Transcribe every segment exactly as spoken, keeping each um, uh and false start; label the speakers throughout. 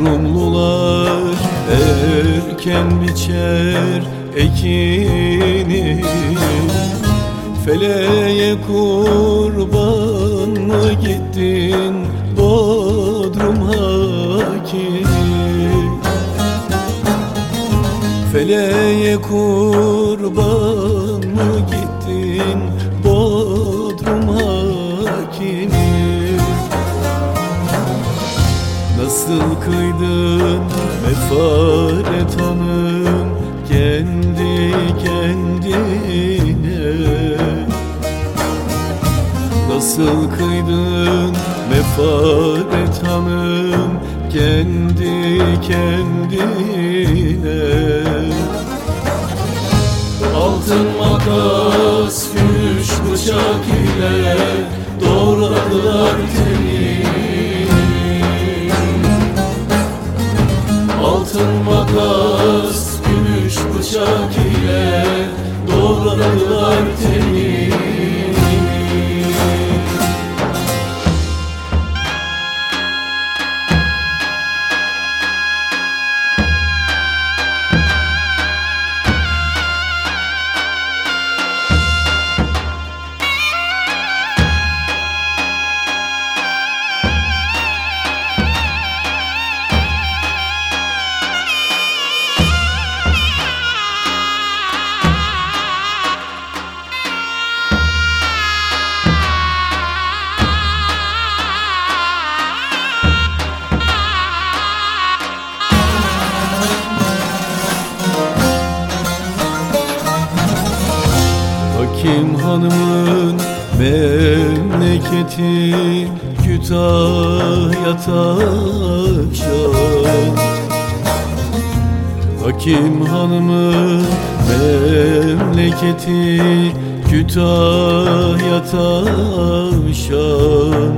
Speaker 1: Rumlular erken biçer ekini, feleğe kurban mı gittin Bodrum hakimi? Feleğe kurban mı gittin Bodrum hakimi? Nasıl kıydın mefaret hanım kendi kendine? Nasıl kıydın mefaret hanım kendi kendine? Altın makas, gümüş bıçak ile doğradılar tenini. Altın makas, gümüş bıçak ile doğradılar tenini. Hakim hanımın memleketi Kütahya Tavşan. Hakim hanımın memleketi Kütahya Tavşan.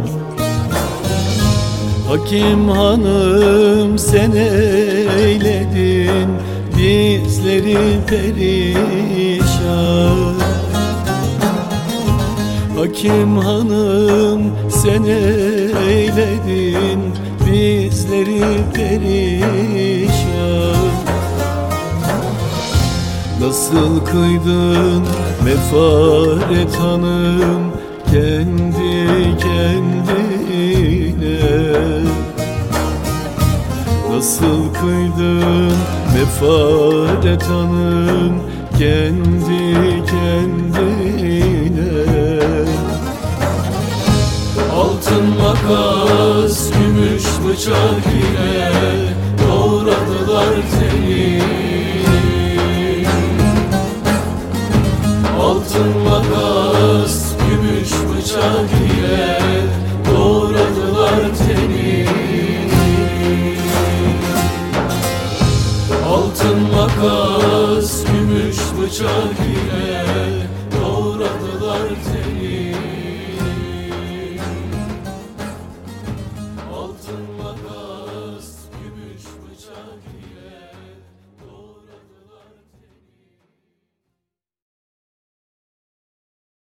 Speaker 1: Hakim hanım sen eyledin bizleri perişan. Hakim hanım sen eyledin bizleri perişan. Nasıl kıydın mefaret hanım kendi kendine? Nasıl kıydın mefaret hanım kendi kendine? Altın makas, gümüş bıçak ile doğradılar tenini. Altın makas, gümüş bıçak ile doğradılar tenini. Altın makas, gümüş bıçak ile doğradılar tenini. Altın makas, gümüş bıçak ile